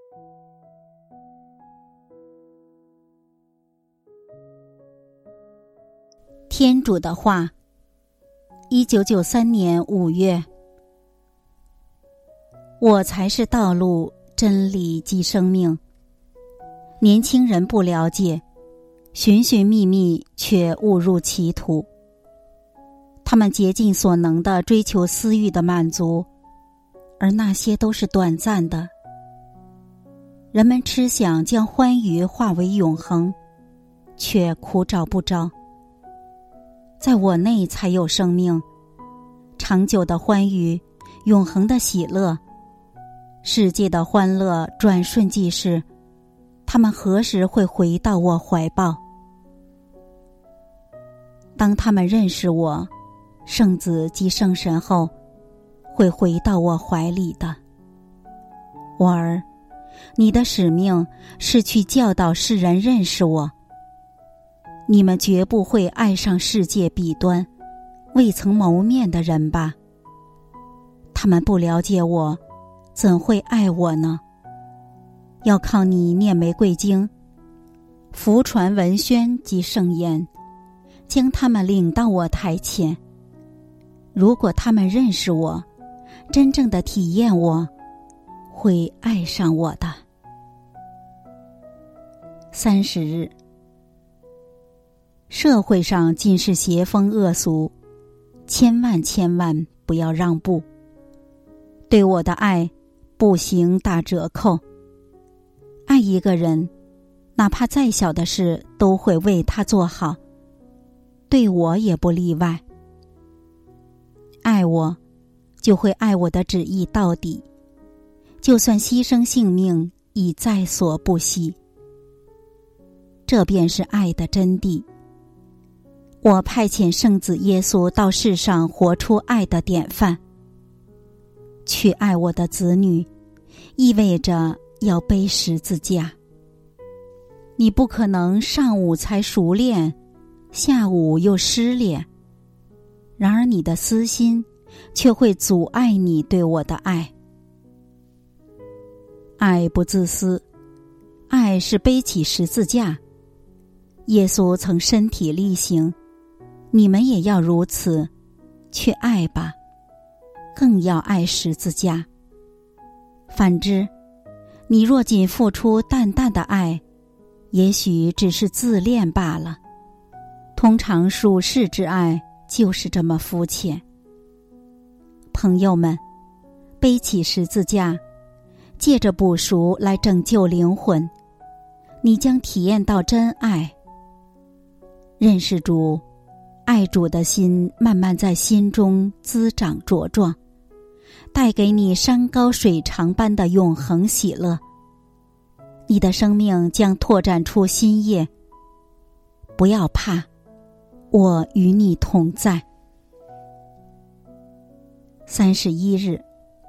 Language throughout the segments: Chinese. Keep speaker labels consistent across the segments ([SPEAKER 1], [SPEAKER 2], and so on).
[SPEAKER 1] 天主的话，1993年5月。我才是道路、真理及生命。年轻人不了解，寻寻觅觅却误入歧途。他们竭尽所能地追求私欲的满足，而那些都是短暂的。人们痴想将欢愉化为永恒，却苦找不着。在我内才有生命，长久的欢愉，永恒的喜乐。世界的欢乐转瞬即逝，他们何时会回到我怀抱？当他们认识我，圣子及圣神后，会回到我怀里的。我儿，你的使命是去教导世人认识我。你们绝不会爱上世界彼端未曾谋面的人吧？他们不了解我，怎会爱我呢？要靠你念玫瑰经，福传文宣及圣言，将他们领到我台前。如果他们认识我，真正的体验我，会爱上我的。30日，社会上尽是邪风恶俗，千万不要让步。对我的爱不行打折扣。爱一个人，哪怕再小的事都会为他做好，对我也不例外。爱我，就会爱我的旨意到底，就算牺牲性命亦在所不惜。这便是爱的真谛。我派遣圣子耶稣到世上活出爱的典范。去爱我的子女，意味着要背十字架。你不可能上午才熟练，下午又失恋。然而你的私心却会阻碍你对我的爱。爱不自私，爱是背起十字架。耶稣曾身体力行，你们也要如此，去爱吧，更要爱十字架。反之，你若仅付出淡淡的爱，也许只是自恋罢了。通常属世之爱就是这么肤浅。朋友们，背起十字架，借着补赎来拯救灵魂，你将体验到真爱。认识主，爱主的心慢慢在心中滋长茁壮，带给你山高水长般的永恒喜乐。你的生命将拓展出新叶。不要怕，我与你同在。31日，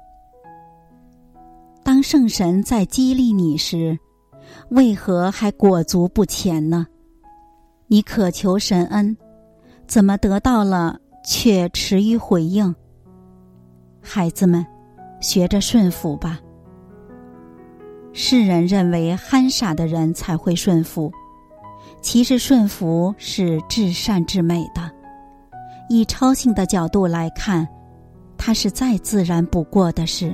[SPEAKER 1] 当圣神在激励你时，为何还裹足不前呢？你渴求神恩，怎么得到了却迟于回应？孩子们，学着顺服吧。世人认为憨傻的人才会顺服，其实顺服是至善至美的。以超性的角度来看，它是再自然不过的事。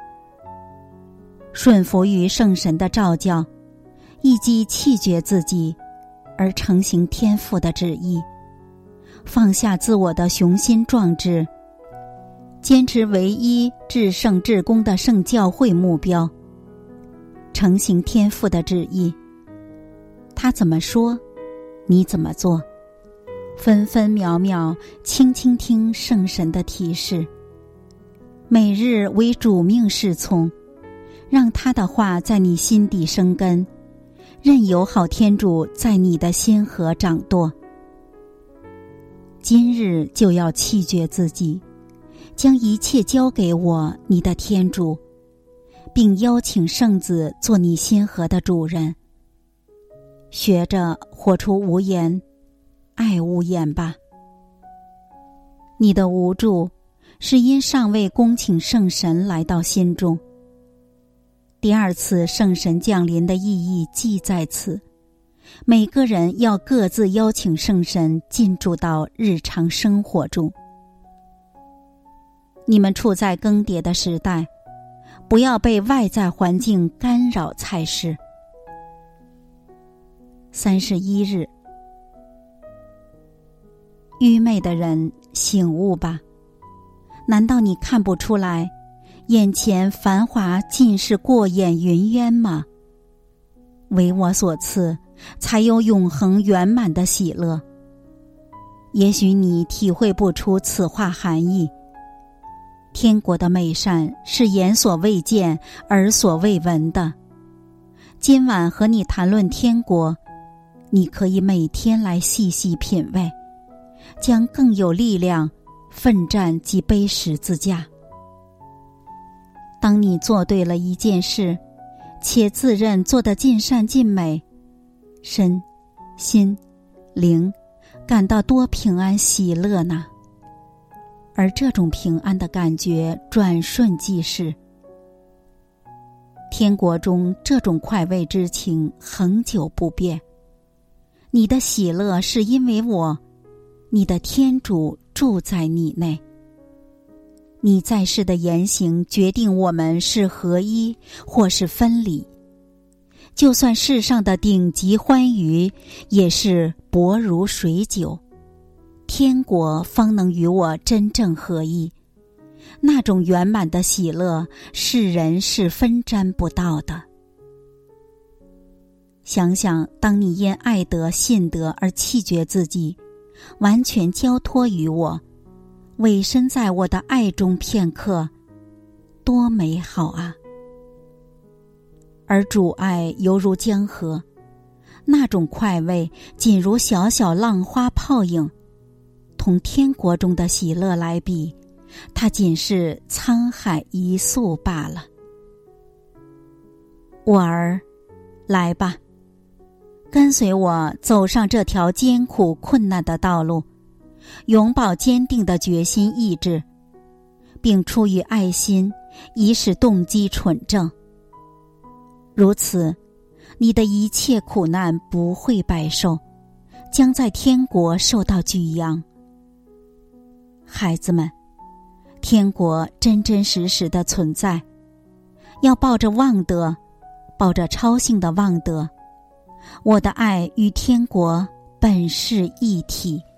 [SPEAKER 1] 顺服于圣神的召教，以及弃绝自己，而承行天父的旨意，放下自我的雄心壮志，坚持唯一至圣至公的圣教会目标，承行天父的旨意。他怎么说，你怎么做，分分秒秒轻轻听圣神的提示，每日为主命是从，让他的话在你心底生根，任由好天主在你的心河掌舵。今日就要弃绝自己，将一切交给我，你的天主，并邀请圣子做你心河的主人。学着活出无言，爱无言吧。你的无助是因尚未恭请圣神来到心中。 第二次圣神降临的意义即在此，每个人要各自邀请圣神进驻到日常生活中。你们处在更迭的时代，不要被外在环境干扰才是。31日，愚昧的人醒悟吧！难道你看不出来，眼前繁华尽是过眼云烟吗？为我所赐，才有永恒圆满的喜乐。也许你体会不出此话含义。天国的美善是眼所未见、耳所未闻的。今晚和你谈论天国，你可以每天来细细品味，将更有力量奋战及背十字架。当你做对了一件事，且自认做得尽善尽美，身、心、灵感到多平安喜乐呢？而这种平安的感觉转瞬即逝。天国中这种快慰之情恒久不变。你的喜乐是因为我，你的天主住在你内。你在世的言行决定我们是合一或是分离。就算世上的顶级欢愉，也是薄如水酒。天国方能与我真正合一，那种圆满的喜乐，世人是分沾不到的。想想，当你因爱德信德而弃绝自己，完全交托于我，委身在我的爱中片刻，多美好啊！而主爱犹如江河，那种快慰仅如小小浪花泡影，同天国中的喜乐来比，它仅是沧海一粟罢了。我儿，来吧，跟随我走上这条艰苦困难的道路，永葆坚定的决心意志，并出于爱心，以使动机纯正。如此，你的一切苦难不会白受，将在天国受到举扬。孩子们，天国真真实实的存在，要抱着望德，抱着超性的望德。我的爱与天国本是一体。